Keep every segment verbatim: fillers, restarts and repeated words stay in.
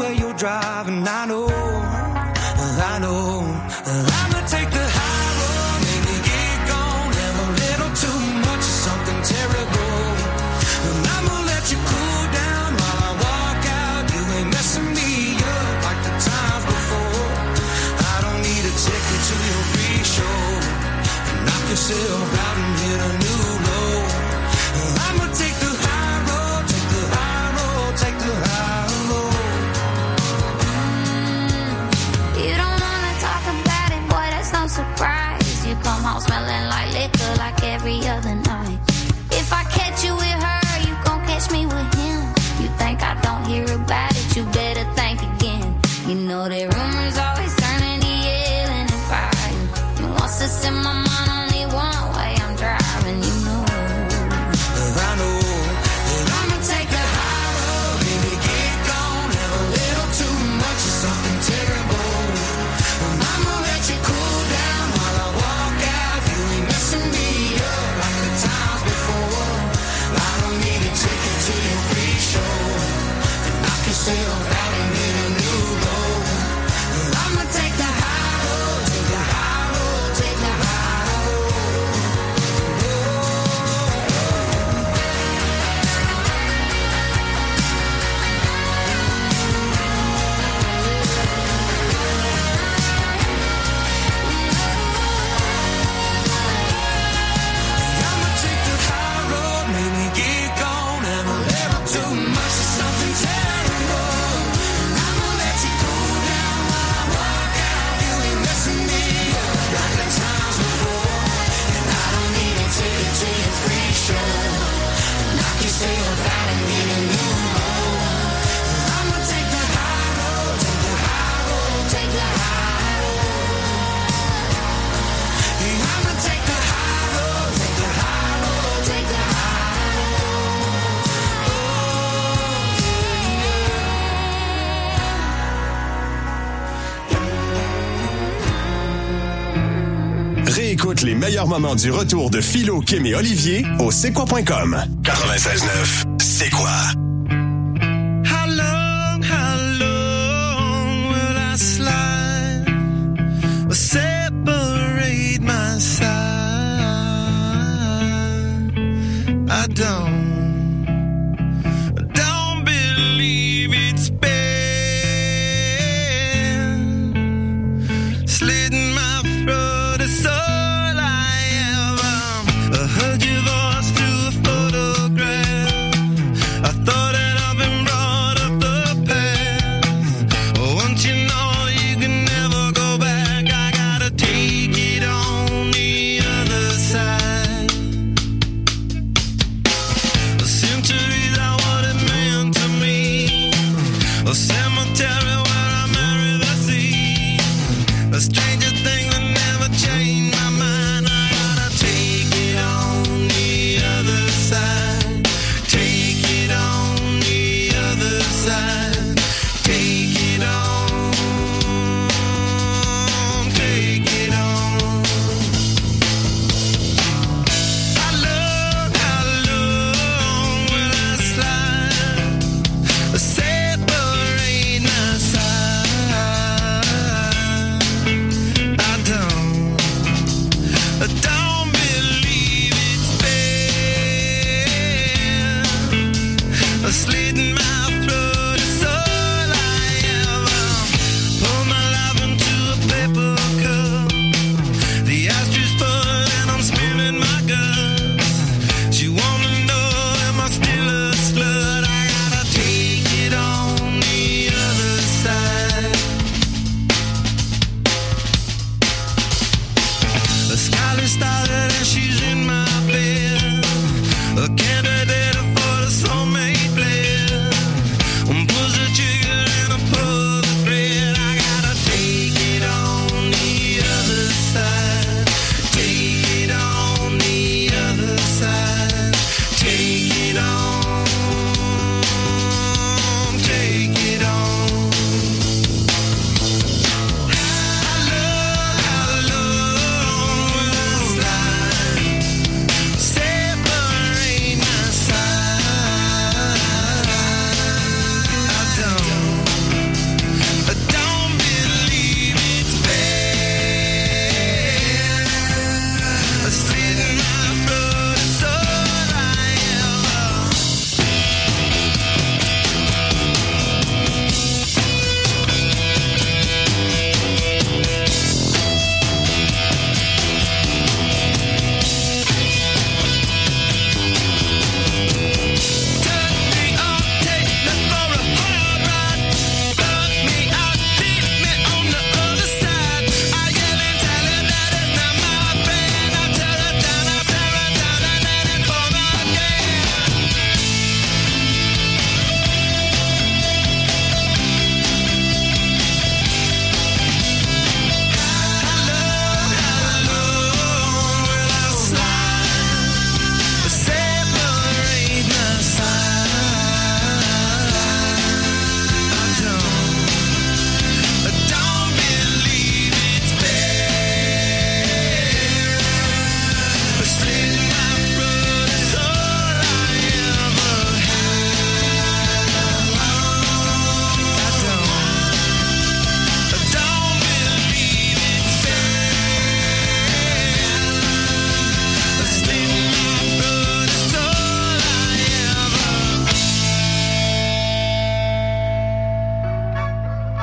where you're driving. I know, I know. I'ma take the high road, maybe get gone. Have a little too much of something terrible. And I'ma let you cool down while I walk out. You ain't messing me up like the times before. I don't need a ticket to your free show. Knock yourself out and hit a new low. I'ma take the high road, take the high road, take the high road. You don't wanna talk about it, boy, that's no surprise. You come home smelling like liquor like every other night. If I catch you with her, you gon' catch me with him. You think I don't hear about it, you better think again. You know that rumors always turning to yelling and fighting. And once it's in my mind, only one way I'm driving, you know. I know that I'ma take the high road, baby, get gone. Have a little too much of something terrible. And I'ma let you cool down while I walk out. You ain't messing me up like the times before. I don't need a ticket to your free show. And knock yourself out and hit a new low. And I'ma take the high road, take the high road, take the high road. I'ma take the high road, maybe get gone. Have a little too much of something terrible. And I'ma let you cool down while I walk out. You ain't messing me up like the times before. And I don't need a ticket to your free show. Knock yourself out and hit a new low. I'ma take the high road, take the high road, take the high road. I'ma take the high road, take the high road, take the high road. Réécoute les meilleurs moments du retour de Philo, Kim et Olivier au c'est quoi point com. quatre-vingt-seize neuf, c'est quoi? How long, how long will I slide or separate my side? I don't, I don't believe it's been slitting my throat. It's all I am. I heard your voice through a photograph. I thought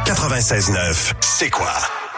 quatre-vingt-seize neuf, c'est quoi?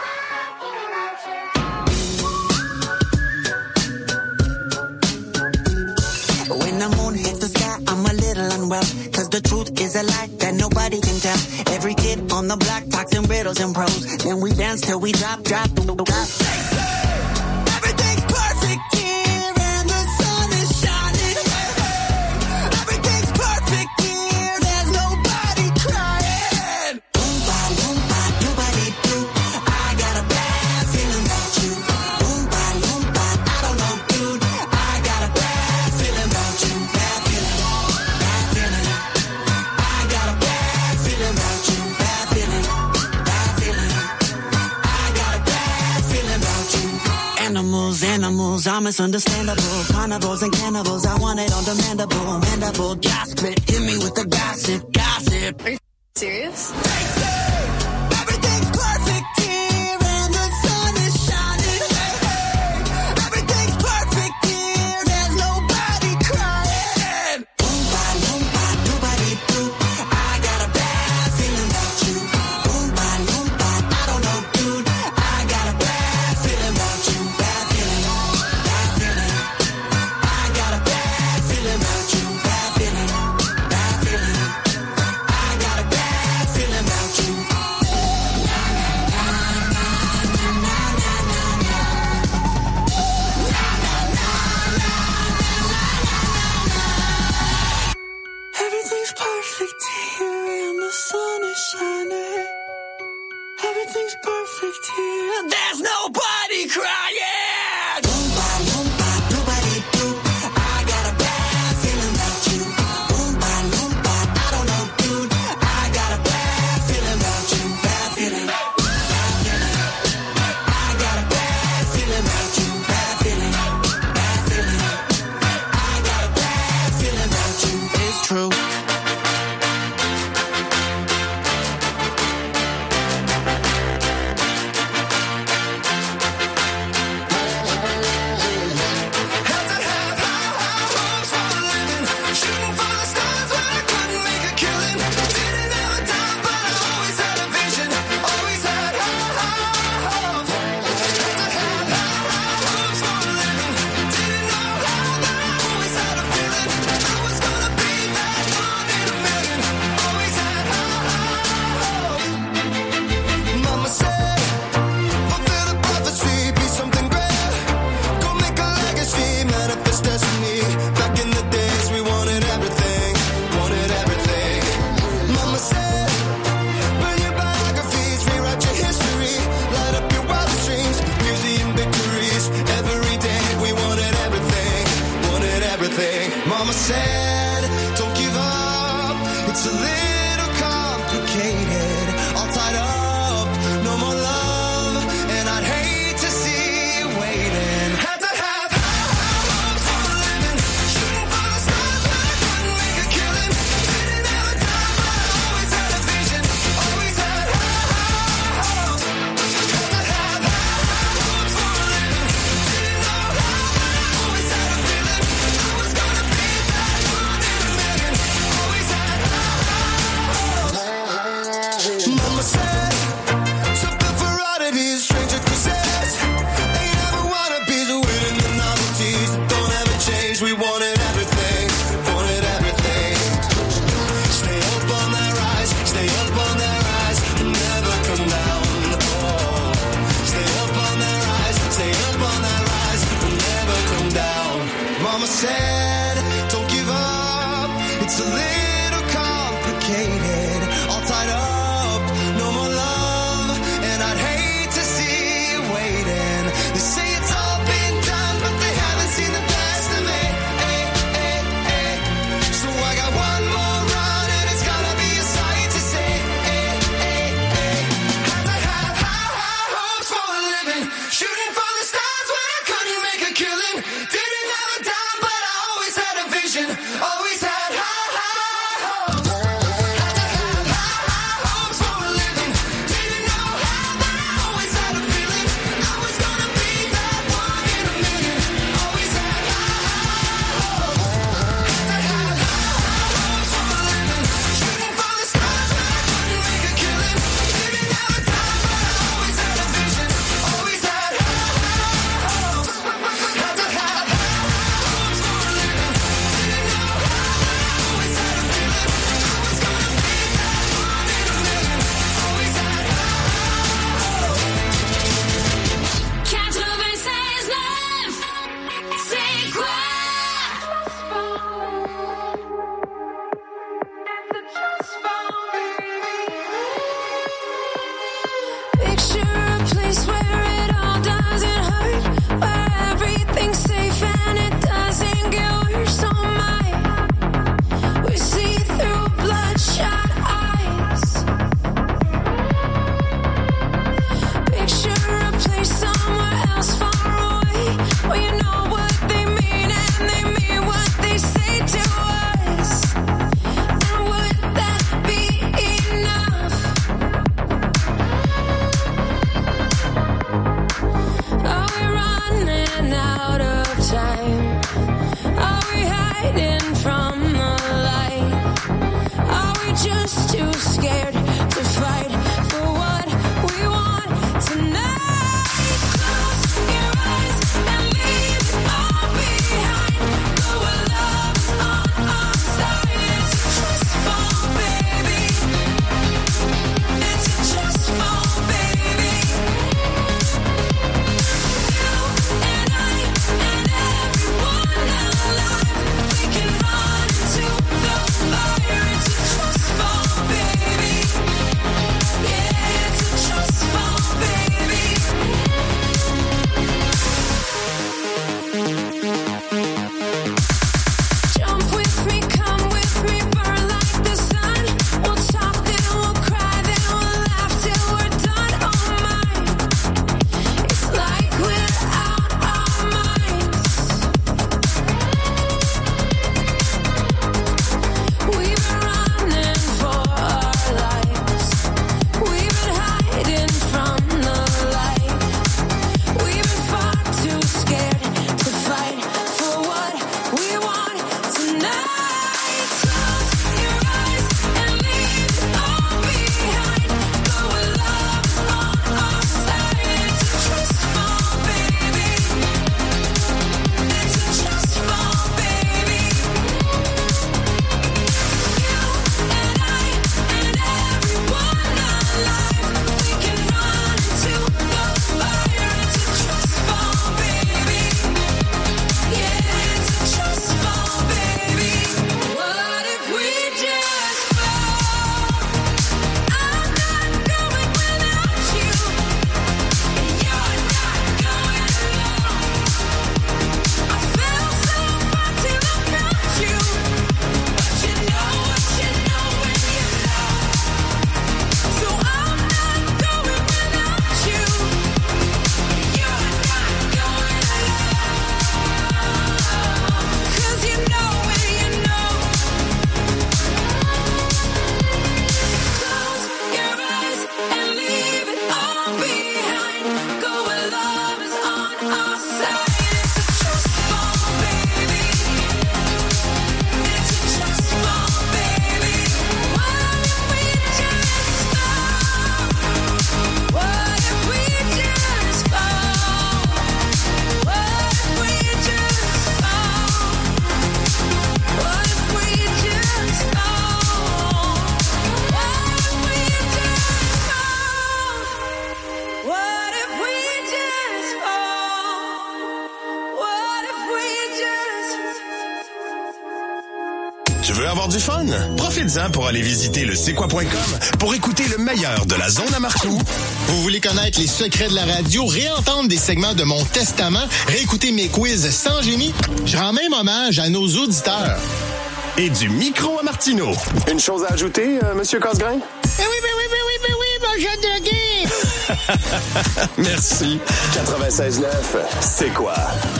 When the moon hits the sky, I'm a little unwell. Cause the truth is a lie that nobody can tell. Every kid on the block talks in riddles and prose. Then we dance till we drop, drop, drop. Everything's perfect here and the sun is shining. Everything's perfect here, there's nobody crying. Oompa, loompa, doobity-doo. I got a bad feeling about you. Oompa, loompa, I don't know, dude. I got a bad feeling about you. Bad feeling, bad feeling. I got a bad feeling about you. Bad feeling, bad feeling. I got a bad feeling about you. Animals, animals, I'm misunderstandable. Carnivores and cannibals, I want it on demandable. Mandible, gossip, hit me with the gossip, gossip. Are you serious? They say everything's perfect here and the sun is shining. Everything's perfect here, there's nobody crying. Oompa, loompa, doobity-doo. I got a bad feeling about you. Oompa, loompa, I don't know, dude. I got a bad feeling about you. Bad feeling, bad feeling. I got a bad feeling about you. Bad feeling, bad feeling. I got a bad feeling about you. Everything's perfect here and the sun is shining. Everything's perfect here. There's nobody crying. Oompa, loompa, doobity-doo. I got a bad feeling about you. Oompa, loompa, I don't know, dude. I got a bad feeling about you. Bad feeling, bad feeling. I got a bad feeling about you. Bad feeling, bad feeling. I got a bad feeling about you. It's true. Had to have high, high hopes for a living. Shooting for the stars when I couldn't make a killing. Didn't have a dime, but I always had a vision. Always had high, high hopes. Had to have high, high hopes for a living. Didn't know how, but I always had a feeling. I was gonna be that one in a million. Always had high, high hopes. Mama said, fulfill the prophecy, be something great. Go make a legacy, manifest destiny. Back in the days we wanted everything, wanted everything. Mama said, burn your biographies, rewrite your history. Light up your wildest dreams, museum victories. Every day we wanted everything, wanted everything. Mama said, don't give up, it's a little complicated. All tied up, no more love, and I'd hate to see you waiting. Had to have high, high hopes for a living. Shooting for the stars when I couldn't make a killing. Didn't have a dime, but I always had a vision. Always had high, high hopes. Had to have high, high hopes for a living. Didn't know how, but I always had a feeling. I was gonna be that one avoir du fun? Profites-en pour aller visiter le c'est quoi point com pour écouter le meilleur de la zone à Marcoux. Vous voulez connaître les secrets de la radio, réentendre des segments de Mon Testament, réécouter mes quiz sans génie? Je rends même hommage à nos auditeurs. Et du micro à Martineau. Une chose à ajouter, euh, Monsieur Casgrain? Ben oui, ben oui, ben oui, ben oui, mon jeune drogué! Merci. quatre-vingt-seize neuf, c'est quoi?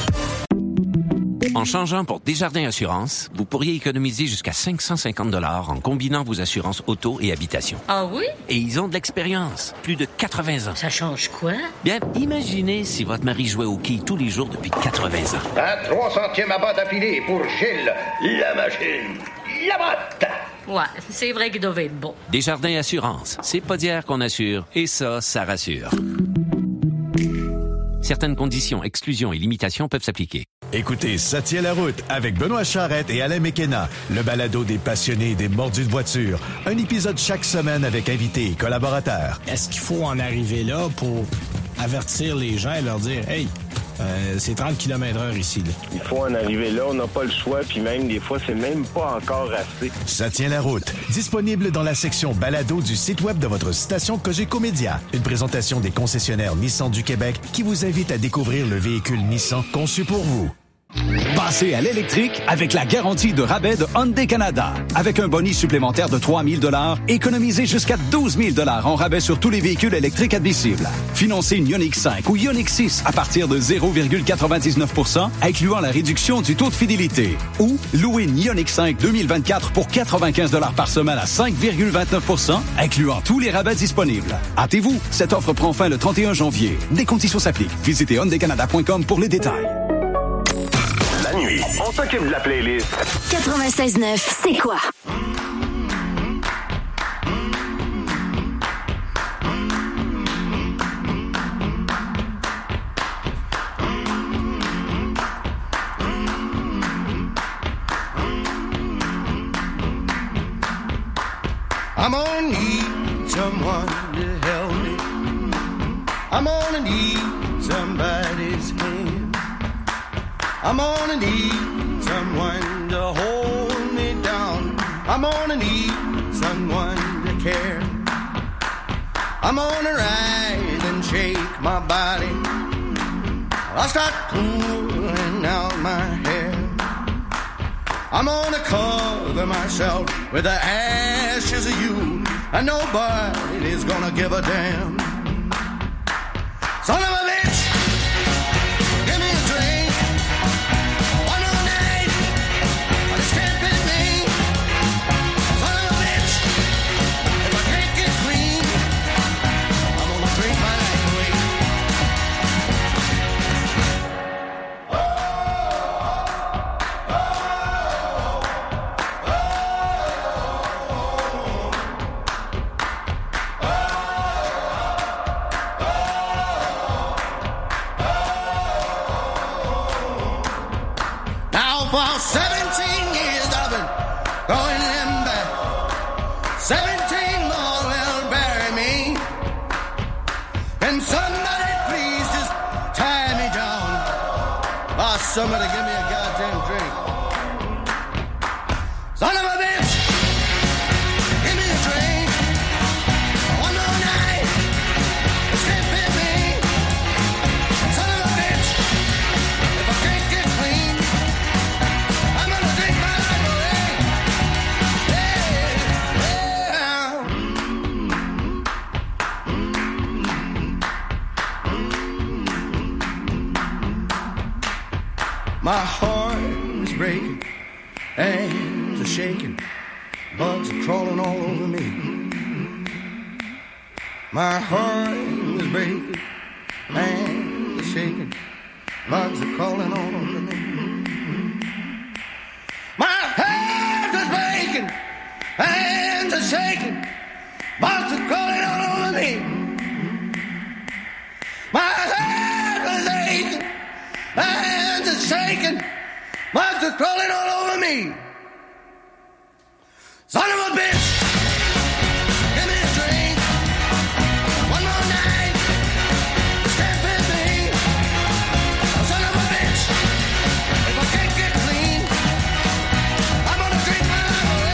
En changeant pour Desjardins Assurance, vous pourriez économiser jusqu'à cinq cent cinquante dollars en combinant vos assurances auto et habitation. Ah oui? Et ils ont de l'expérience, plus de quatre-vingts ans. Ça change quoi? Bien, imaginez si votre mari jouait au quilles tous les jours depuis quatre-vingts ans. Un trois centièmes à bas d'affilée pour Gilles, la machine, la botte. Ouais, c'est vrai qu'il devait être bon. Desjardins Assurance, c'est pas d'hier qu'on assure, et ça, ça rassure. Certaines conditions, exclusions et limitations peuvent s'appliquer. Écoutez, ça tient la route avec Benoît Charrette et Alain Mekena, le balado des passionnés des mordus de voiture. Un épisode chaque semaine avec invités et collaborateurs. Est-ce qu'il faut en arriver là pour avertir les gens et leur dire « Hey, euh, c'est trente kilomètres heure ici. » là. Il faut en arriver là, on n'a pas le choix, puis même des fois, c'est même pas encore assez. Ça tient la route. Disponible dans la section balado du site web de votre station Cogeco Média. Une présentation des concessionnaires Nissan du Québec qui vous invite à découvrir le véhicule Nissan conçu pour vous. Passez à l'électrique avec la garantie de rabais de Hyundai Canada. Avec un bonus supplémentaire de trois mille dollars, économisez jusqu'à douze mille dollars en rabais sur tous les véhicules électriques admissibles. Financez une Ioniq cinq ou Ioniq six à partir de zéro virgule quatre-vingt-dix-neuf pour cent, incluant la réduction du taux de fidélité. Ou louez une Ioniq cinq deux mille vingt-quatre pour quatre-vingt-quinze dollars par semaine à cinq virgule vingt-neuf pour cent, incluant tous les rabais disponibles. Hâtez-vous, cette offre prend fin le trente et un janvier. Des conditions s'appliquent. Visitez hyundai canada point com pour les détails. La nuit, on s'occupe de la playlist. quatre-vingt-seize neuf, c'est quoi? I'm gonna need someone to help me. I'm gonna need somebody's hand. I'm gonna need someone to hold me down. I'm gonna need someone to care. I'm gonna rise and shake my body. I'll start pulling out my hair. I'm gonna cover myself with the ashes of you, and nobody's gonna give a damn. Son of a bitch, give me a drink. One more night, this can't be me. Son of a bitch, if I can't get clean, I'm gonna drink my life away. Now for seventeen years I've been going them back. seventeen more will bury me. Can somebody please just tie me down? Or somebody give me a goddamn drink. Son of a bitch, give me a drink. One more night, this can't be me. Son of a bitch, if I can't get clean, I'm gonna drink my life away. Yeah, yeah. My heart is breaking, hands are shaking, bugs are crawling all over me. My heart is breaking, hands are shaking, bugs are crawling all over me. My heart is breaking, hands are shaking, bugs are crawling all over me. My heart is aching, hands are shaking, bugs are crawling all over me. Son of a bitch, give me a drink. One more night, this can't be me. Son of a bitch, if I can't get clean, I'm gonna drink my life away.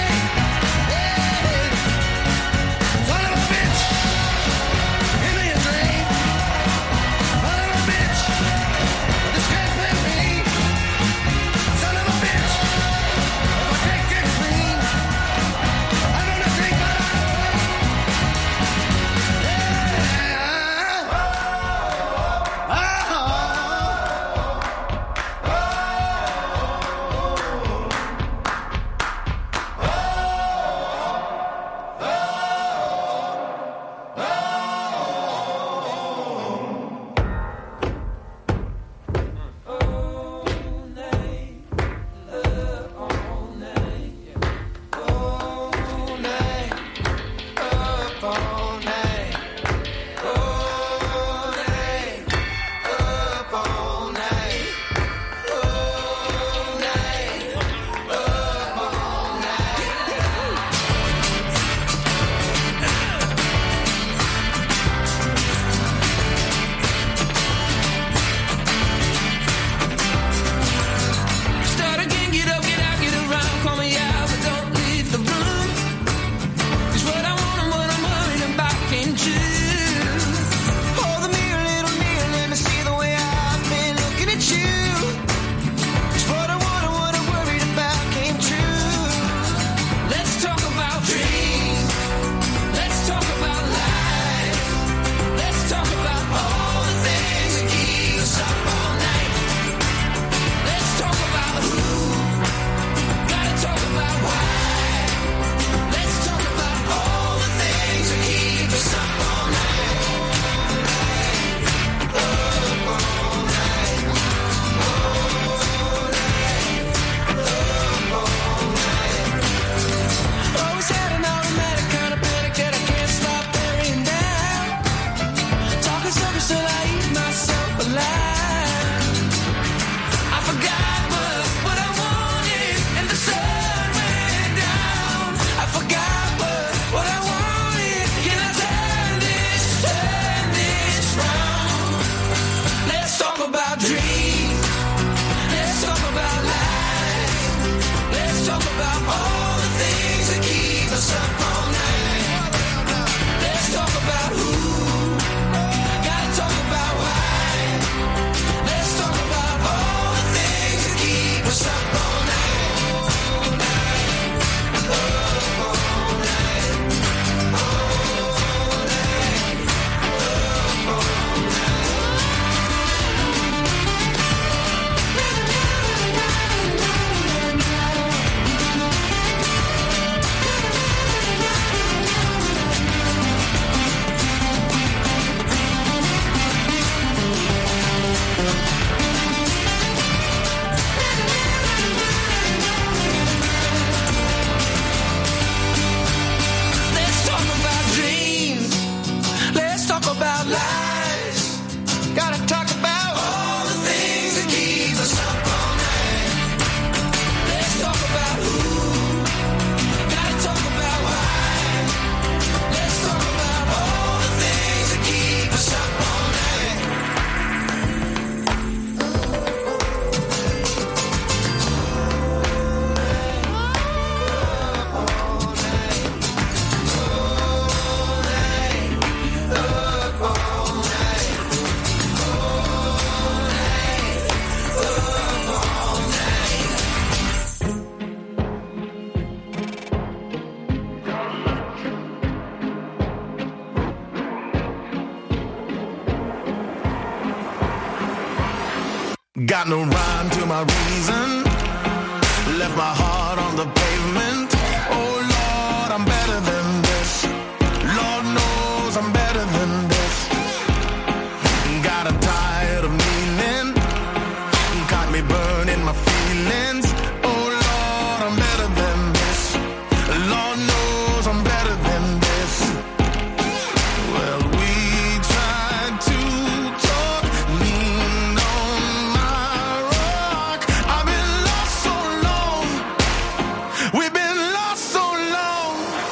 Got no rhyme to my reason. Left my heart on the pavement. Oh Lord, I'm better than this. Lord knows I'm better than this. Got a tired of meaning. Caught me burning my feelings. Oh Lord, I'm better than this. Lord knows I'm better than this. Well, we tried to talk, lean on my rock. I've been lost so long. We've been lost so long.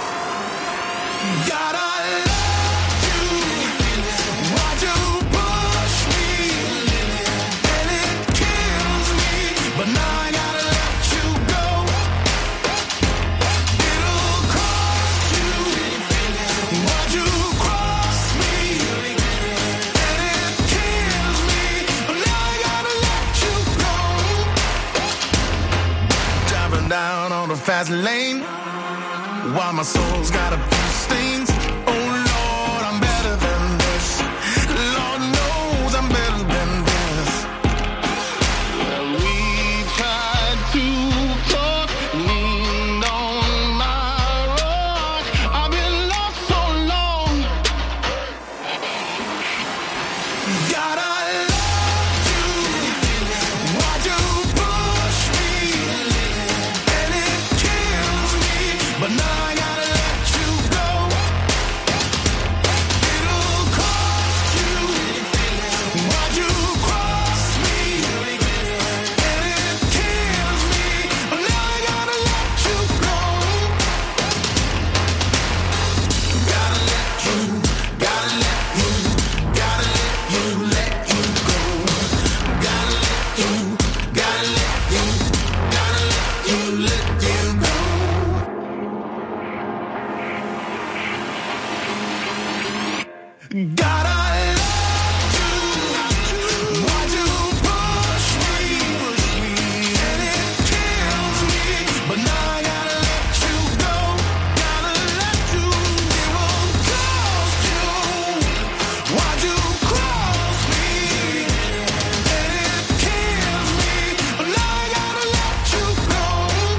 God, I love you. Why'd you push me? And it kills me. But now I gotta let you go. It'll cost you. Why'd you cross me? And it kills me. But now I gotta let you go. Driving down on the fast lane while my soul's got a few stains. Oh Lord, I'm better than this. Lord knows I'm better than this. Well, we tried to talk, leaned on my rock. I've been lost so long. God, I loved you. Why'd you push me? And it kills me. But now I gotta let you go. It'll cost you. Why'd you cross me? And it kills me. But now I gotta let you go. Gotta let you, gotta let you, gotta let you, let you go. Gotta let you, gotta let you, gotta let you, let you go. God, I love you. Why'd you push me? And it kills me. But now I gotta let you go. Gotta let you. It will cost you. Why'd you cross me? And it kills me. But now I gotta let you go.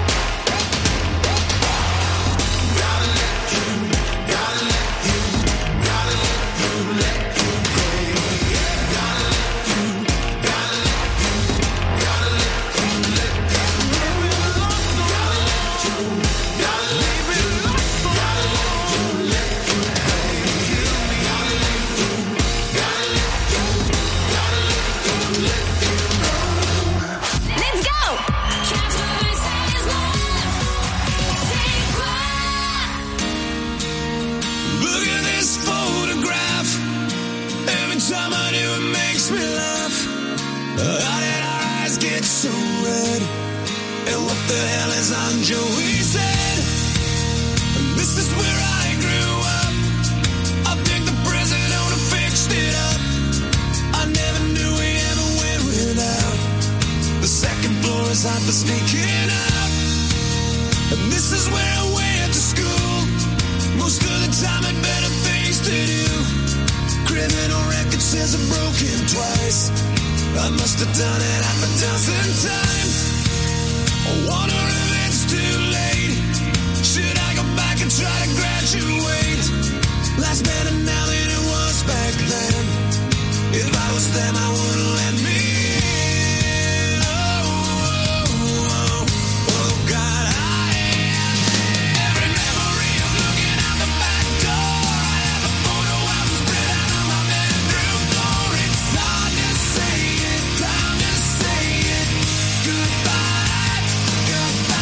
Gotta let you. Gotta let you. Gotta let you. Let you go. Gotta let you. Gotta let you. Gotta let you. Let you go. Gotta let you. Gotta let you. Gotta let you. Let you go. Gotta let you. Gotta let you. Gotta let you. Let you go. Let's go! Look at this photograph. Every time I do, it makes me laugh. How did our eyes get so red? And what the hell is on Joey's head? This is where I grew up. I think the president owner fixed it up. I never knew we ever went without. The second floor is hot for sneaking out. And this is where I went to school. Most of the time had better things to do. Criminal record says I'm broken twice. I must have done it half a dozen times. I wonder if it's too late. Should I go back and try to graduate? Life's better now than it was back then. If I was them, I wouldn't let me in. Oh, oh, oh, oh, God, I am. Every memory of looking out the back door. I have a photo album spread out on my bedroom floor. It's hard to say it, time to say it. Goodbye, goodbye.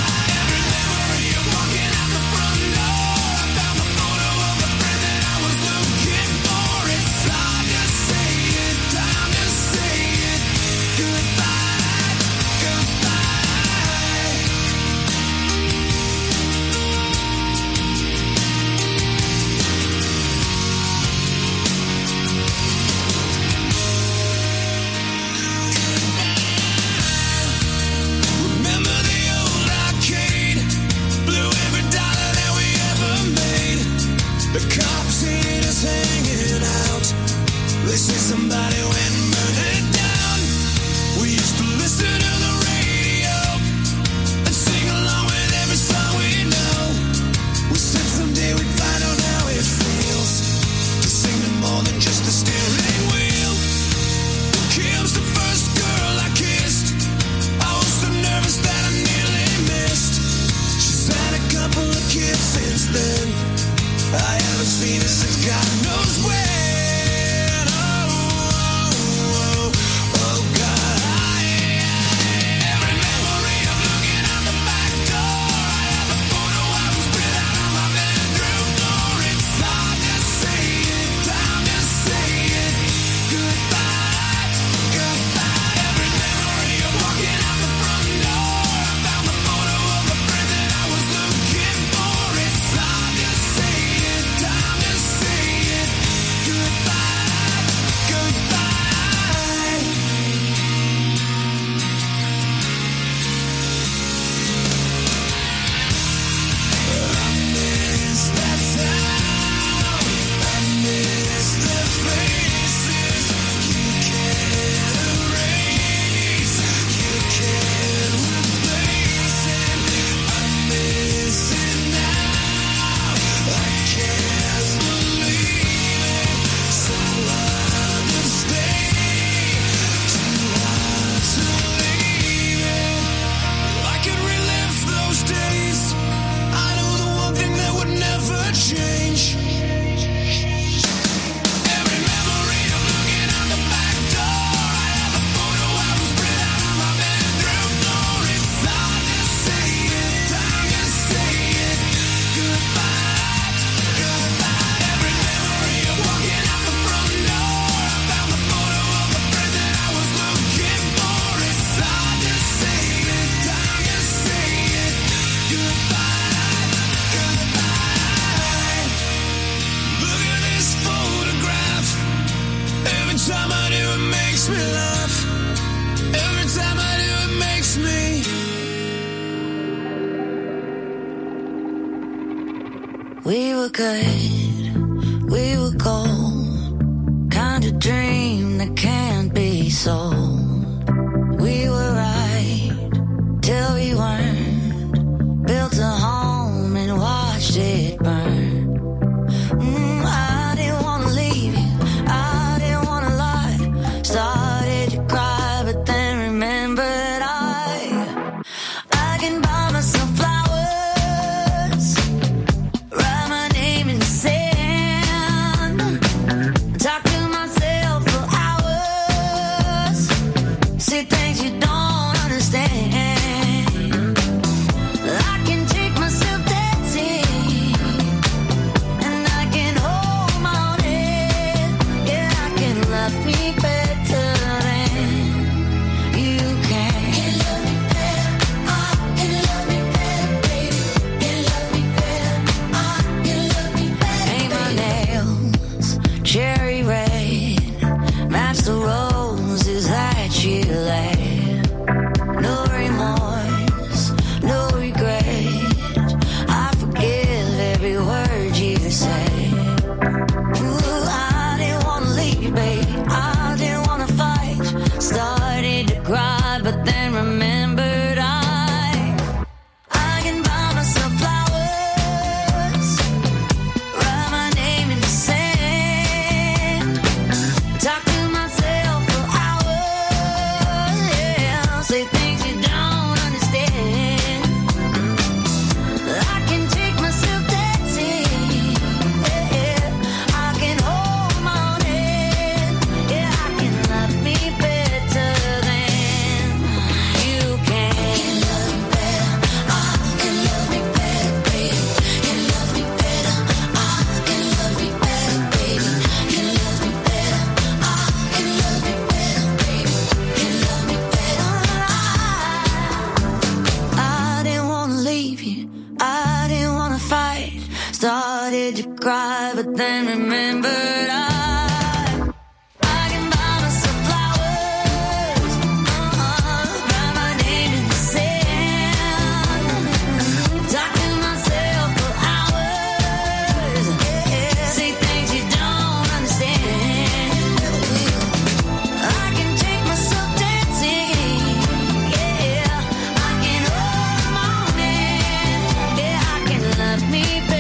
time I do, it makes me laugh. Every time I do, it makes me. We were good, we were gold, kind of dream that can't be sold. We were right till we weren't, built a home and watched it burn. Mm, I didn't wanna leave you, I didn't wanna lie, started to cry but then remembered I, I can buy myself flowers. The roses that you laid. No remorse, no regret. I forgive every word you say. Ooh, I didn't wanna leave, babe. I didn't wanna fight. Started to cry, but then remembered I, I can buy myself flowers, write my name in the sand, talk to started to cry, but then remembered I, I can buy myself flowers, uh-uh, write my name in the sand, talk to myself for hours, yeah, say things you don't understand. I can take myself dancing, yeah, I can hold my own hand, yeah, I can love me better.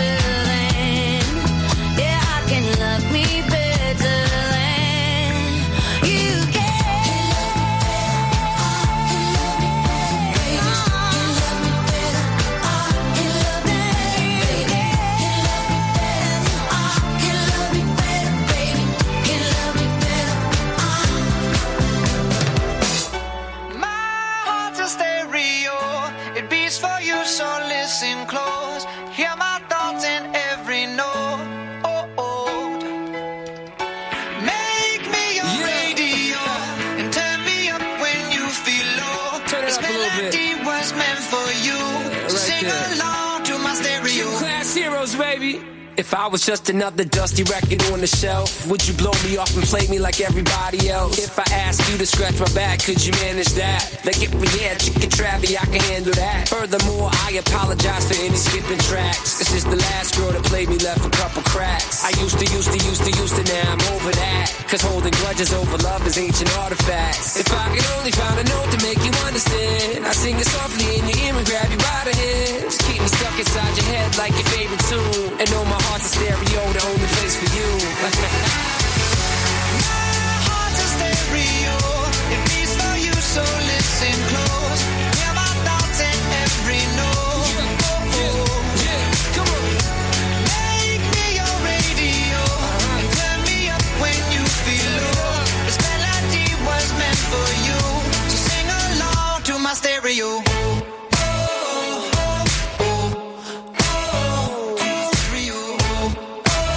Baby, if I was just another dusty record on the shelf, would you blow me off and play me like everybody else? If I asked you to scratch my back, could you manage that? Like if we had chicken travy, I can handle that. Furthermore, I apologize for any skipping tracks. This is the last girl that played me, left a couple cracks. I used to, used to, used to, used to, now I'm over that. Cause holding grudges over love is ancient artifacts. If I could only find a note to make you understand, I sing it softly in your ear and grab you by the hands. Keep me stuck inside your head like your favorite tune, and know my heart's a stereo, the only place for you. My heart's a stereo, it beats for you, so listen close. Hear my thoughts in every note. Yeah, oh, oh. Yeah, come on. Make me your radio, and turn me up when you feel low. This melody was meant for you, so sing along to my stereo.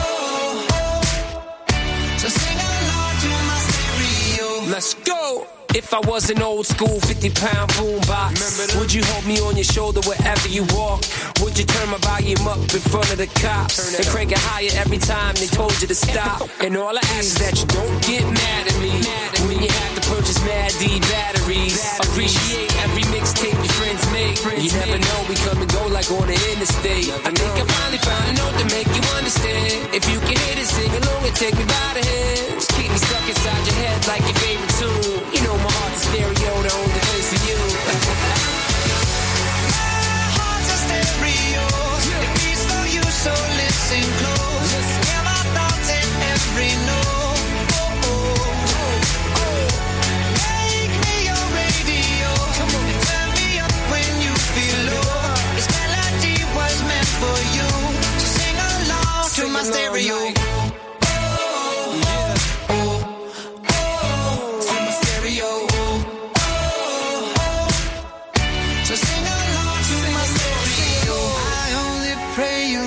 Let's go! If I was an old school fifty pound boombox, would you hold me on your shoulder wherever you walk? Would you turn my volume up in front of the cops and crank it higher every time they told you to stop? And all I ask is that you don't get mad at me when you have to purchase Mad D batteries. Appreciate every mixtape your friends make. You never know, we come and go like on the interstate. I think I finally found a note to make you understand. If you can hit it, sing along and take me by the hand. Just keep me stuck inside your head like your favorite tune. You know my heart's a stereo, the only place for you. So listen close, hear my thoughts in every note. Oh, oh, oh. Make me your radio, and turn me up when you feel low. This melody was meant for you, so sing along to my stereo. Oh, yeah. Oh, oh, to my stereo. Oh, oh, so sing along to my stereo. I only pray you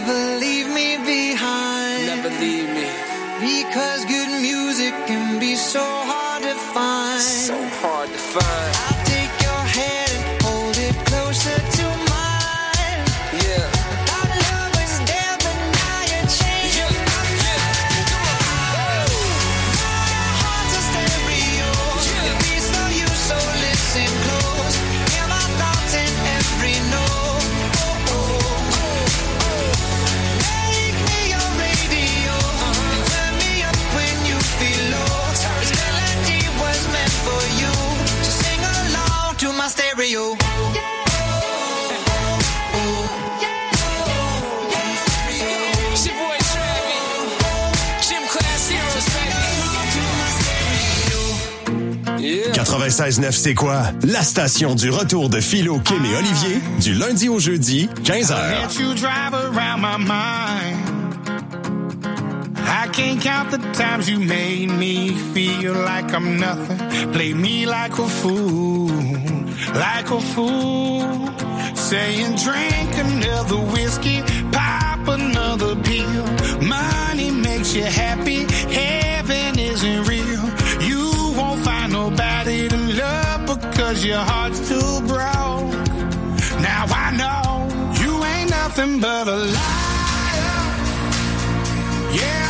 because good music can be so hard to find. So hard to find. I'll take your hand and hold it closer to mine. Yeah. Our love was there, but now you're changing my mind. My heart's a stereo. It beats for you, so listen close. Hear my thoughts in every note. Oh, oh, oh, oh. Make me your radio. For you to sing along to my stereo. quatre-vingt-seize neuf, c'est quoi? La station du retour de Philo, Kim et Olivier, du lundi au jeudi, quinze heures. I can't count the times you made me feel like I'm nothing. Play me like a fool, like a fool. Saying drink another whiskey, pop another pill. Money makes you happy, heaven isn't real. You won't find nobody to love because your heart's too broke. Now I know you ain't nothing but a liar. Yeah.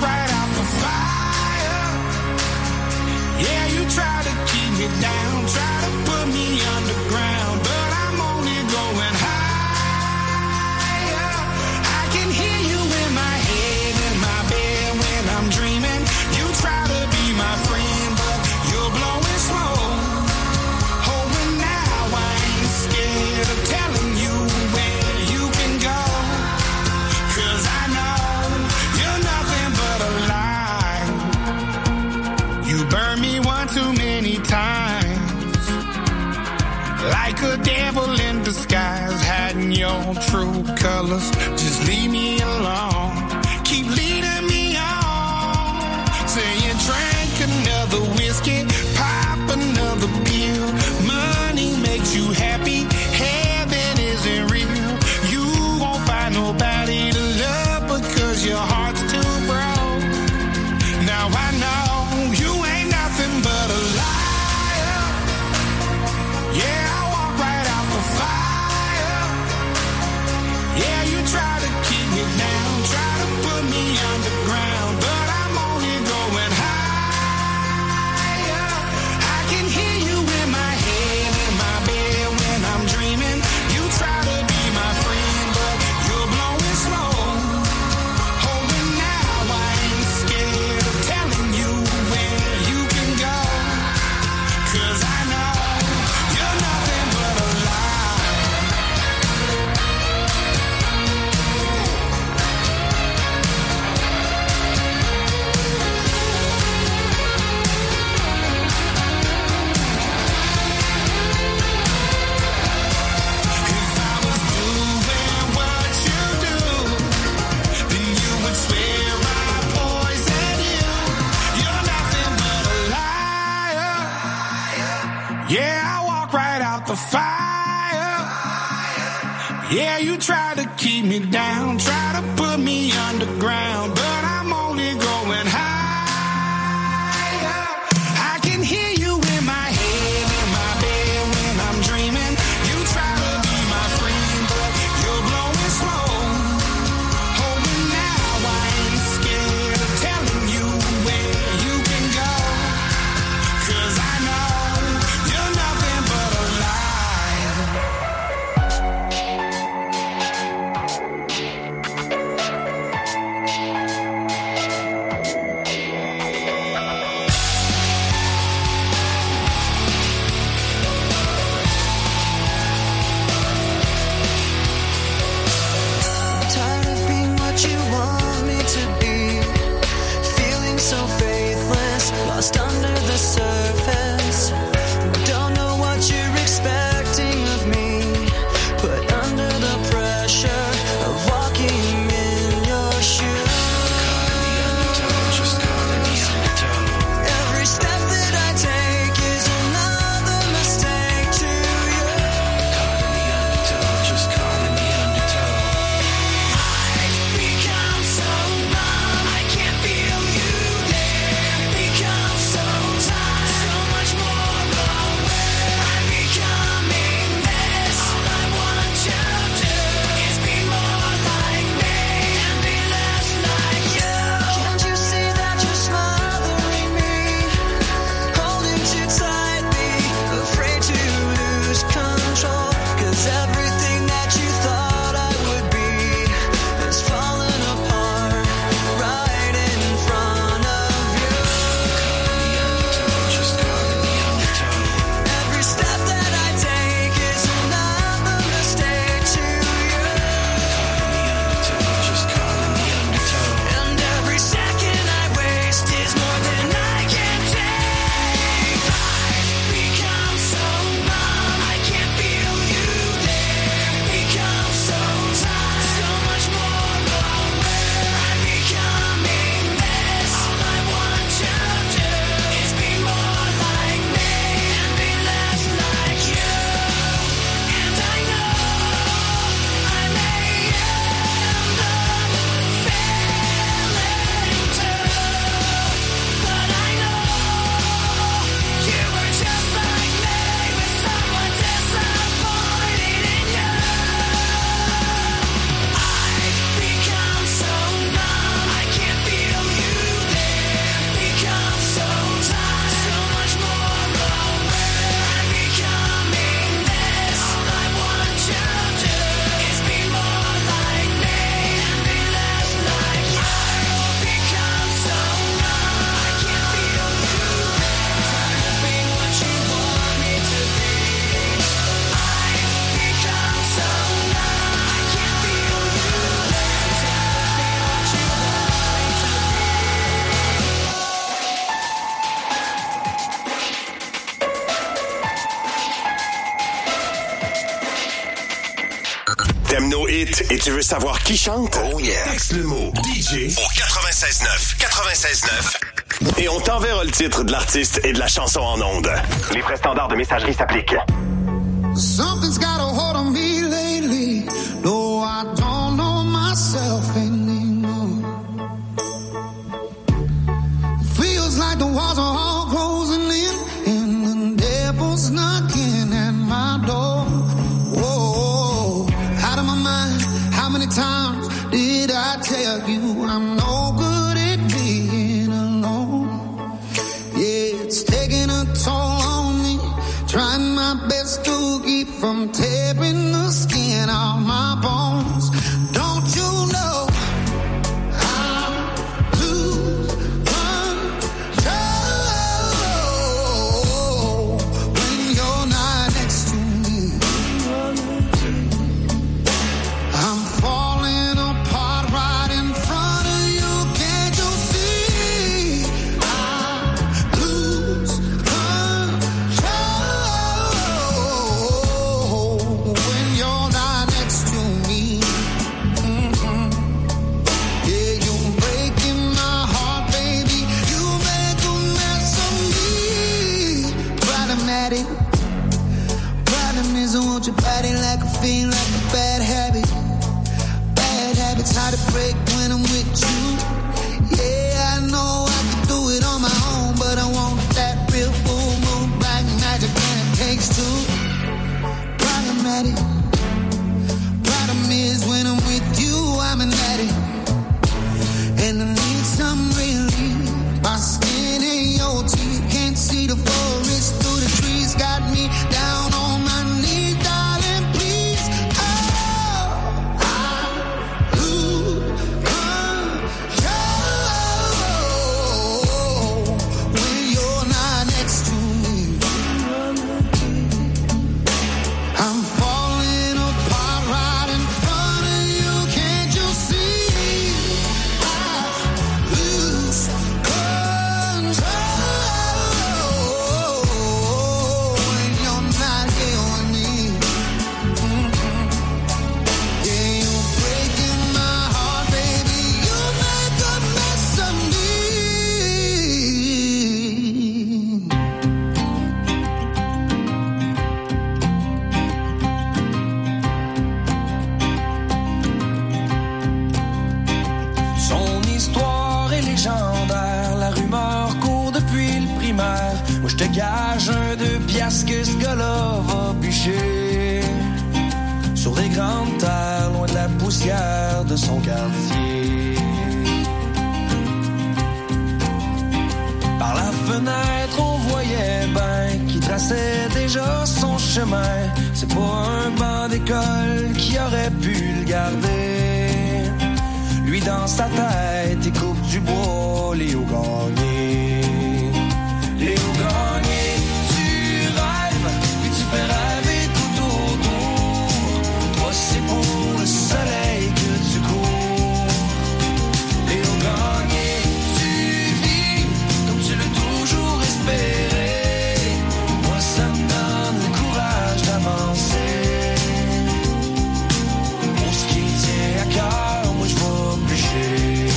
Yeah, you try to keep me down, try to put me underground, but I'm only going higher. I can hear you in my head, in my bed when I'm dreaming. You try to be my friend, but you're blowing smoke. Oh, and now I ain't scared of telling you where you can go, 'cause I know you're nothing but a lie. You burn me one too many times, like a devil in disguise, hiding your true colors. Just leave me alone, keep leading me on. Saying drink another whiskey, pop another pill. Money makes you happy, heaven isn't real. You won't find nobody to love because your heart's too broke. Now I know but a liar. Yeah, I walk right out the fire. Yeah, you try to keep me down, try to put me underground, but I'm only going higher. I can hear you in my head, in my bed when I'm dreaming. You try to be my friend, but you're blowing smoke. Oh, and now I ain't scared of telling you where you can go. 'Cause I know you're nothing but a lie. If I was doing what you do, then you would swear I poisoned you. You're nothing but a liar. Yeah, I walk right out the fire. Yeah, you try to keep me down, try to put me underground, but I'm only going higher. I can hear you in lost under the surface. Don't know what you're expecting of me, but under the pressure of walking in your shoes. Every step that I take is another mistake to you. Caught in the undertow, just caught in the undertow. I've become so numb, I can't feel you there. Become so tired, so much more aware. I'm becoming this. All I want you to do is be more like me and be less like you. Can't you see that you're smothering me? Holding too tightly, afraid to lose control. 'Cause everything that you thought I would be is falling apart right in front of you. Just caught in the undertow. Every step that I take is another mistake to you. Caught in the undertow, just caught in the undertow. And every second I waste is more than I can take. I've become so numb, I can't feel you there. Become so tired, so much more aware. I'm becoming this. All I want you to do is be more like me and be less like you. And I know I may end up failing too, but I know you were just like me, with someone disappointed in you. I've become so numb, I can't feel you there. Become so tired, so much more aware. I'm becoming this. All I want you to do is be more like me and be less like you. I've become so numb, I can't feel you there. Trying to be what you want me to be. I've become so numb, I can't feel you there. Trying to be what you want me to T'aimes nos hits et tu veux savoir qui chante? Oh yeah! Texte le mot D J au quatre-vingt-seize neuf. quatre-vingt-seize neuf. Et on t'enverra le titre de l'artiste et de la chanson en ondes. Les frais standards de messagerie s'appliquent. Something's got a hold on me lately. No, I don't know myself anymore. Feels like the walls are all closing in, and the devil's knocking at my door. Whoa, out of my mind. How many times did I tell you I'm no good at being alone? Yeah, it's taking a toll on me. Trying my best to keep from tearing the skin off my bones. Don't you know I lose control when you're not next to me? I'm falling apart right in front of you. Can't you see? I lose control when you're not next to me. Mm-mm. Yeah, you're breaking my heart, baby. You make a mess of me. Problematic. Problem is I want your body like a fiend, like a bad habit. Bad habits hard to break when I'm with you. Yeah, I know I can do it on my own, but I want that real full moon black magic when it takes two. Problematic. Problem is when I'm with you, I'm an addict, and I need some relief. My skin and your teeth can't see the forest through the trees. Got me down on my knees, darling, please. Oh, I lose Moi je te gage un deux piastres que ce gars-là va bûcher sur des grandes terres, loin de la poussière de son quartier. Par la fenêtre, on voyait ben qu'il traçait déjà son chemin. C'est pas un banc d'école qui aurait pu le garder. Lui dans sa tête, il coupe du bois, Léo Gagné. Léo Gagné, tu rêves, puis tu fais rêver tout autour. Toi c'est pour le soleil que tu cours. Léo Gagné, tu vis comme tu l'as toujours espéré. Moi ça me donne le courage d'avancer. Pour ce qui me tient à cœur, moi je vais bûcher.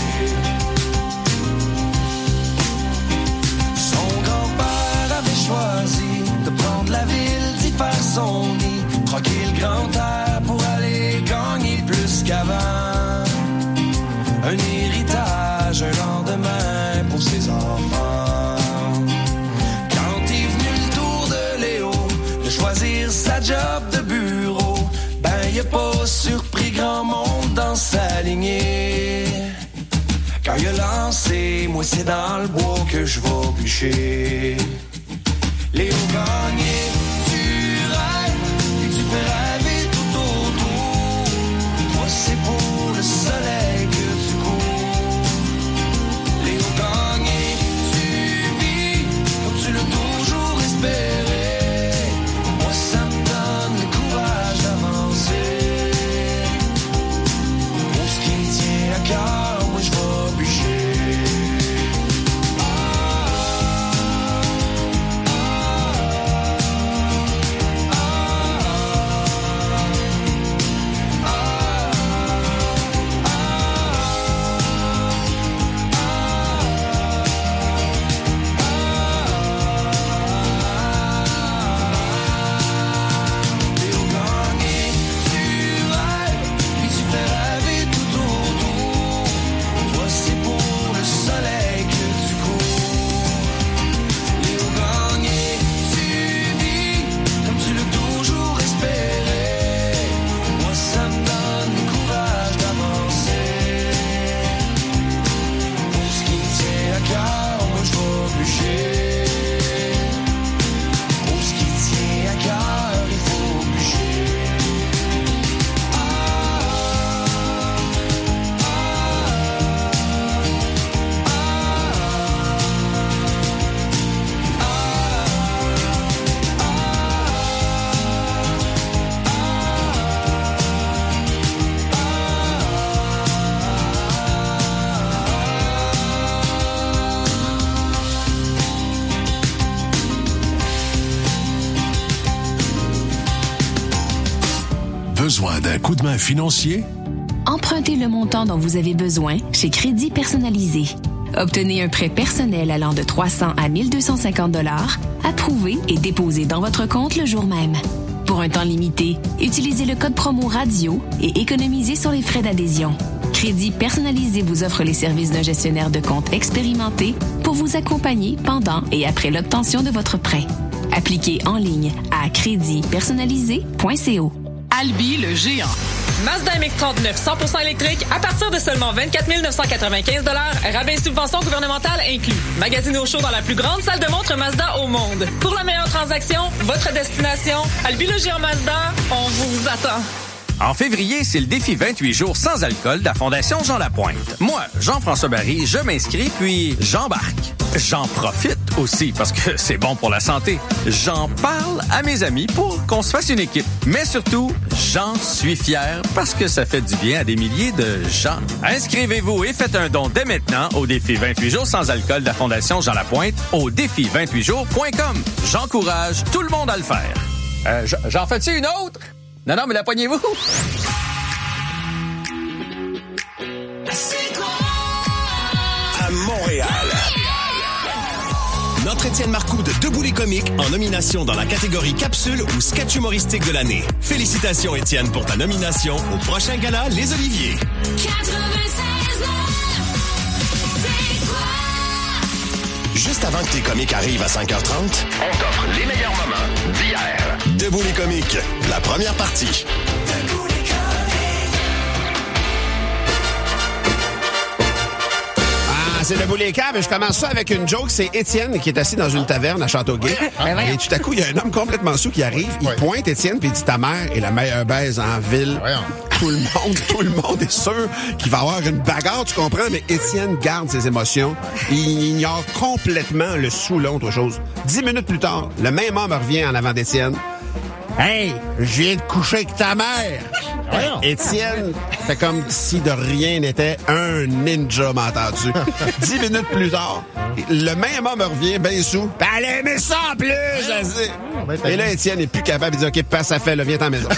Son grand-père avait choisi de prendre la ville, d'y faire son nid, troquer le grand air pour aller gagner plus qu'avant. Un héritage, un lendemain pour ses enfants. Quand est venu le tour de Léo de choisir sa job de bureau, ben y a pas surpris grand monde dans sa lignée. Quand il a lancé, moi c'est dans le bois que je vais bûcher. Léo Gagné, tu rêves, et tu fais rêver tout autour. Moi c'est pour le soleil que tu cours. Léo Gagné, tu vis comme tu l'as toujours espéré. Moi ça me donne le courage d'avancer. Pour ce qui me tient à cœur, moi je vais bûcher. Léo Gagné, tu rêves, puis tu fais rêver tout autour. Toi c'est pour le soleil que tu cours. Léo Gagné, tu vis comme tu l'as toujours espéré. Moi ça me donne le courage d'avancer. Pour ce qui me tient à cœur, moi je vais bûcher. Pour ce qui tient à cœur, il faut bûcher. Besoin d'un coup de main financier? Empruntez le montant dont vous avez besoin chez Crédit Personnalisé. Obtenez un prêt personnel allant de trois cents à mille deux cent cinquante dollars, approuvé et déposé dans votre compte le jour même. Pour un temps limité, utilisez le code promo radio et économisez sur les frais d'adhésion. Crédit Personnalisé vous offre les services d'un gestionnaire de compte expérimenté pour vous accompagner pendant et après l'obtention de votre prêt. Appliquez en ligne à crédit personnalisé point co. Albi le géant. Mazda M X trente-neuf cent pour cent électrique à partir de seulement vingt-quatre mille neuf cent quatre-vingt-quinze dollars, rabais et subventions gouvernementales inclus. Magasinez au show dans la plus grande salle de montre Mazda au monde. Pour la meilleure transaction, votre destination, Albi le géant Mazda, on vous attend. En février, c'est le défi vingt-huit jours sans alcool de la Fondation Jean Lapointe. Moi, Jean-François Barry, je m'inscris puis j'embarque. J'en profite aussi parce que c'est bon pour la santé. J'en parle à mes amis pour qu'on se fasse une équipe. Mais surtout, j'en suis fier parce que ça fait du bien à des milliers de gens. Inscrivez-vous et faites un don dès maintenant au défi vingt-huit jours sans alcool de la Fondation Jean Lapointe au défi vingt-huit jours point com. J'encourage tout le monde à le faire. Euh, j'en fais-tu une autre? Non, non, mais la poignez-vous! À Montréal. Notre Étienne Marcoux de Debout les comiques en nomination dans la catégorie capsule ou sketch humoristique de l'année. Félicitations Étienne pour ta nomination au prochain gala Les Oliviers. Juste avant que tes comiques arrivent à cinq heures trente, on t'offre les meilleurs moments d'hier. Debout les comiques, la première partie. C'est le boulet cave et je commence ça avec une joke. C'est Étienne qui est assis dans une taverne à Châteauguay. Et tout à coup, il y a un homme complètement sous qui arrive. Il pointe Étienne puis il dit « Ta mère est la meilleure baise en ville. » Tout le monde, tout le monde est sûr qu'il va y avoir une bagarre, tu comprends? Mais Étienne garde ses émotions. Il ignore complètement le sous l'autre chose. Dix minutes plus tard, le même homme revient en avant d'Étienne. « Hey, je viens de coucher avec ta mère! » Étienne fait comme si de rien n'était, un ninja, m'entends-tu? Dix minutes plus tard, le même homme revient, ben sous. Ben, elle aimait ça en plus! Elle dit. Et là, Étienne est plus capable. Il dit, OK, passe, ça fait, là, viens à la maison.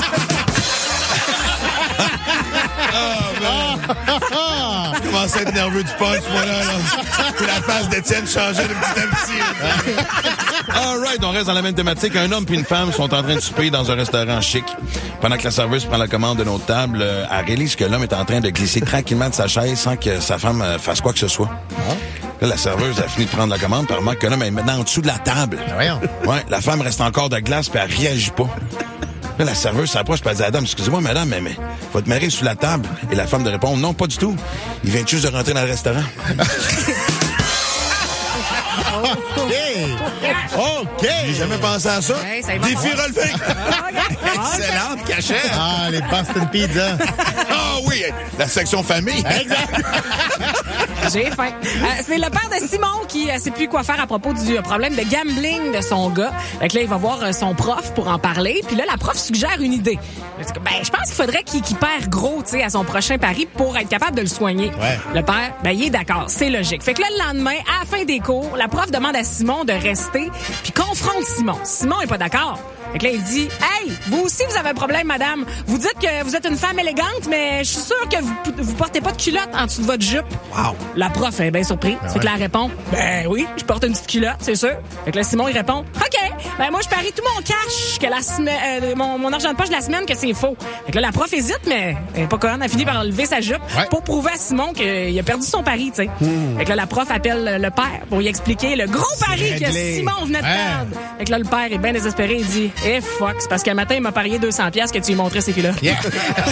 Je commençais à être nerveux du punch, moi, là. là. Puis la face d'Étienne changeait de petit à petit. All right, on reste dans la même thématique. Un homme puis une femme sont en train de souper dans un restaurant chic. Pendant que la serveuse prend la commande de notre table, euh, elle réalise que l'homme est en train de glisser tranquillement de sa chaise sans que sa femme euh, fasse quoi que ce soit. Là, la serveuse a fini de prendre la commande, puis elle remarque que l'homme est maintenant en dessous de la table. Ouais, la femme reste encore de glace, puis elle réagit pas. Là, la serveuse s'approche, puis elle dit à la dame, excusez-moi, madame, mais, mais votre mari est sous la table. Et la femme de répondre, non, pas du tout. Il vient juste de rentrer dans le restaurant. OK! J'ai jamais pensé à ça. Hey, ça Défi relevé! Excellente cachette! Ah, les Boston Pizza! Ah oui, la section famille! Exact! J'ai faim. Euh, c'est le père de Simon qui ne sait plus quoi faire à propos du euh, problème de gambling de son gars. Fait que là, il va voir euh, son prof pour en parler. Puis là, la prof suggère une idée. Ben, je pense qu'il faudrait qu'il, qu'il perd gros, tu sais, à son prochain pari pour être capable de le soigner. Ouais. Le père, ben, il est d'accord. C'est logique. Fait que là, le lendemain, à la fin des cours, la prof demande à Simon de rester puis confronte Simon. Simon est pas d'accord. Fait que là, il dit, hey, vous aussi, vous avez un problème, madame. Vous dites que vous êtes une femme élégante, mais je suis sûr que vous, vous portez pas de culotte en dessous de votre jupe. Wow. La prof est bien surprise. Ben fait ouais. que là, elle répond, ben oui, je porte une petite culotte, c'est sûr. Fait que là, Simon, il répond, OK, ben moi, je parie tout mon cash, que la semaine, euh, mon, mon argent de poche de la semaine, que c'est faux. Fait que là, la prof hésite, mais elle est pas conne. Elle finit par lever sa jupe ouais. pour prouver à Simon qu'il a perdu son pari, tu sais. Mmh. Fait que là, la prof appelle le père pour lui expliquer le gros pari que Simon venait de perdre. Fait que là, le père est bien désespéré. Il dit, eh fuck, c'est parce qu'un matin, il m'a parié deux cents piastres que tu lui montrais ces culottes. Yeah.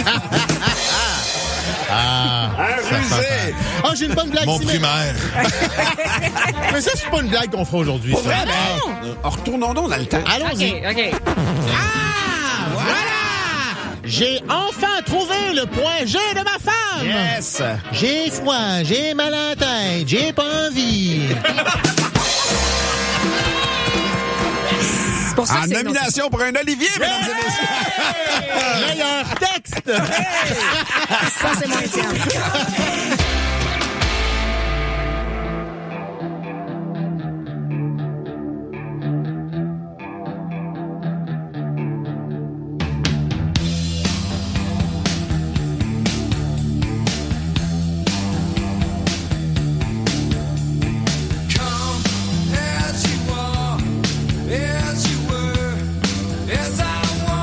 Ah, un rusé! Ah, oh, j'ai une bonne blague. Mon primaire. Mais ça, c'est pas une blague qu'on fera aujourd'hui. Pour vrai, ben, oh, retournons donc dans le temps. Allons-y. OK, OK. Ah, voilà! J'ai enfin trouvé le point G de ma femme! Yes! J'ai froid, j'ai mal à la tête, j'ai pas envie. Pour ça, en nomination pour un Olivier, hey! mesdames et messieurs. Meilleur texte. Hey! Ça, c'est mon Étienne.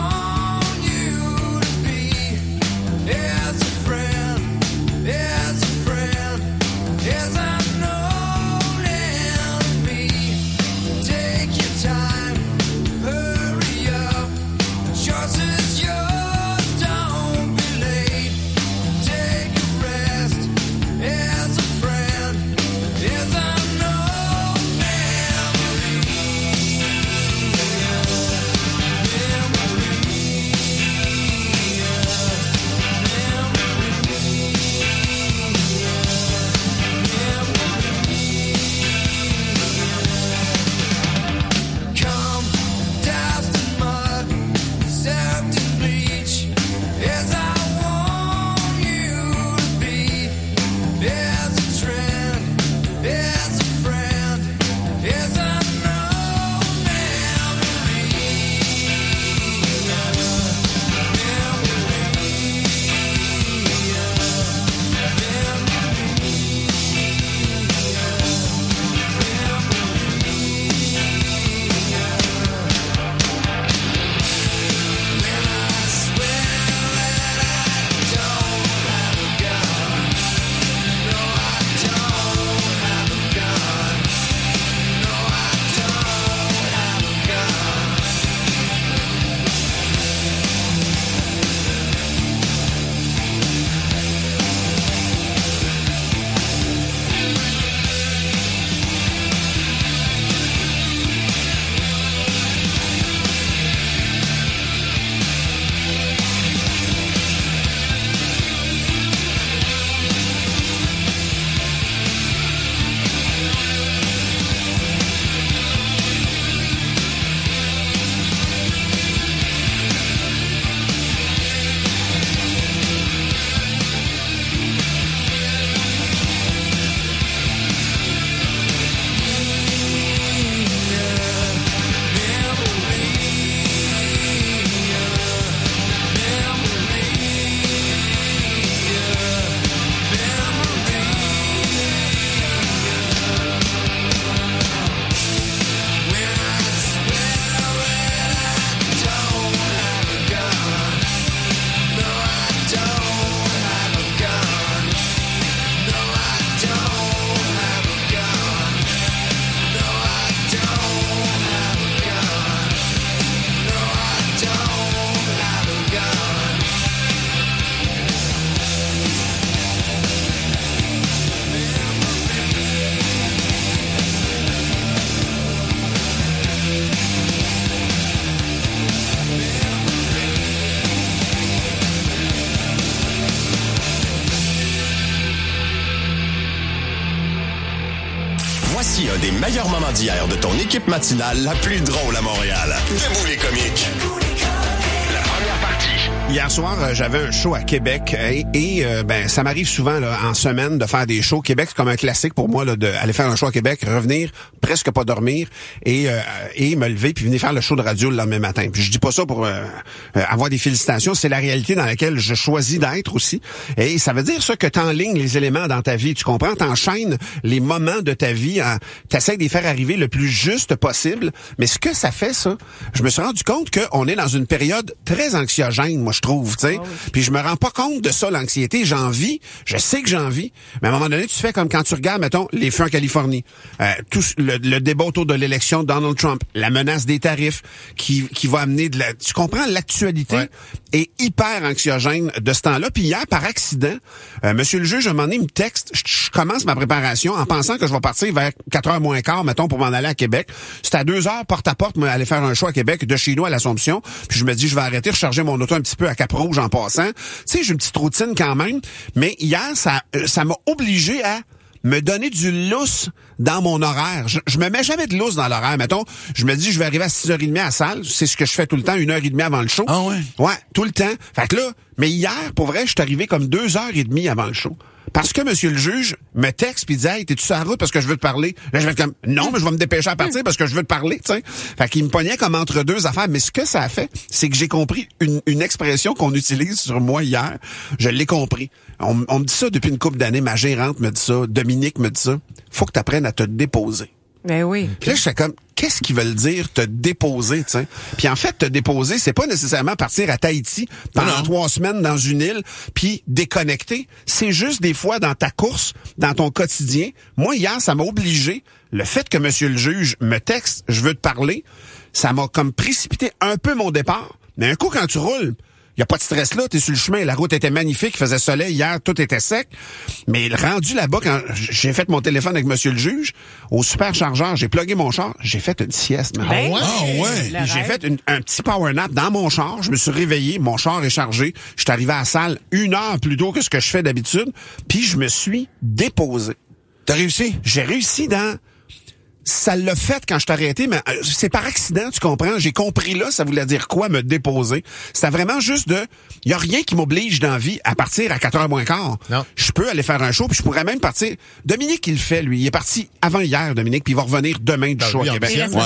As a friend, as a Voici un des meilleurs moments d'hier de ton équipe matinale la plus drôle à Montréal. Debout les comiques. La première partie. Hier soir, euh, j'avais un show à Québec et, et euh, ben ça m'arrive souvent là, en semaine de faire des shows. Québec, c'est comme un classique pour moi là, d'aller faire un show à Québec, revenir, presque pas dormir et euh, et me lever puis venir faire le show de radio le lendemain matin. Puis je dis pas ça pour euh, euh, avoir des félicitations, c'est la réalité dans laquelle je choisis d'être aussi. Et ça veut dire ça que t'enlignes les éléments dans ta vie, tu comprends? T'enchaînes les moments de ta vie, hein, t'essaies de les faire arriver le plus juste possible. Mais ce que ça fait, ça, je me suis rendu compte qu'on est dans une période très anxiogène, moi je trouve, tu sais. Oh oui. Puis je me rends pas compte de ça, l'anxiété. J'en vis, je sais que j'en vis, mais à un moment donné, tu fais comme quand tu regardes, mettons, les feux en Californie, euh, tout le, le débat autour de l'élection de Donald Trump, la menace des tarifs qui qui va amener de la... Tu comprends, l'actualité ouais. est hyper anxiogène de ce temps-là. Puis hier, par accident, euh, monsieur le juge, à un moment donné, il me texte, je, je commence ma préparation en pensant que je vais partir vers quatre heures moins quart, mettons, pour m'en aller à Québec. C'était à deux heures, porte à porte, moi, aller faire un show à Québec, de chez nous à l'Assomption. Puis je me dis, je vais arrêter, recharger mon auto un petit peu à Cap-Rouge en passant. Tu sais, j'ai une petite routine quand même. Mais hier, ça ça m'a obligé à me donner du lousse dans mon horaire. Je, je me mets jamais de lousse dans l'horaire. Mettons, je me dis, je vais arriver à six heures trente à la salle. C'est ce que je fais tout le temps, une heure trente avant le show. Ah ouais? Ouais, tout le temps. Fait que là, mais hier, pour vrai, je suis arrivé comme deux heures trente avant le show. Parce que monsieur le juge me texte puis dit « Hey, t'es-tu sur la route parce que je veux te parler? » Là, je vais être comme « Non, mais je vais me dépêcher à partir parce que je veux te parler. » tu sais. Fait qu'il me pognait comme entre deux affaires. Mais ce que ça a fait, c'est que j'ai compris une, une expression qu'on utilise sur moi hier. Je l'ai compris. On, on me dit ça depuis une couple d'années. Ma gérante me dit ça. Dominique me dit ça. Faut que tu apprennes à te déposer. Ben oui. Puis là, je fais comme, qu'est-ce qu'ils veulent dire te déposer, tu sais? Puis en fait, te déposer, c'est pas nécessairement partir à Tahiti pendant non. trois semaines dans une île, puis déconnecter. C'est juste des fois dans ta course, dans ton quotidien. Moi, hier, ça m'a obligé, le fait que monsieur le juge me texte, je veux te parler, ça m'a comme précipité un peu mon départ. Mais un coup, quand tu roules, il y a pas de stress là, t'es sur le chemin, la route était magnifique, il faisait soleil hier, tout était sec. Mais rendu là-bas, quand j'ai fait mon téléphone avec monsieur le juge, au superchargeur, j'ai plugué mon char, j'ai fait une sieste. Ben Ah ouais? Ah ouais. J'ai fait une, un petit power nap dans mon char, je me suis réveillé, mon char est chargé, je suis arrivé à la salle une heure plus tôt que ce que je fais d'habitude, puis je me suis déposé. T'as réussi? J'ai réussi dans... Ça l'a fait quand je t'ai arrêté, mais c'est par accident, tu comprends? J'ai compris là, ça voulait dire quoi, me déposer. C'était vraiment juste de... Il y a rien qui m'oblige dans la vie à partir à quatre heures moins quart. Non. Je peux aller faire un show, puis je pourrais même partir... Dominique, il le fait, lui. Il est parti avant hier, Dominique, puis il va revenir demain du show à Québec.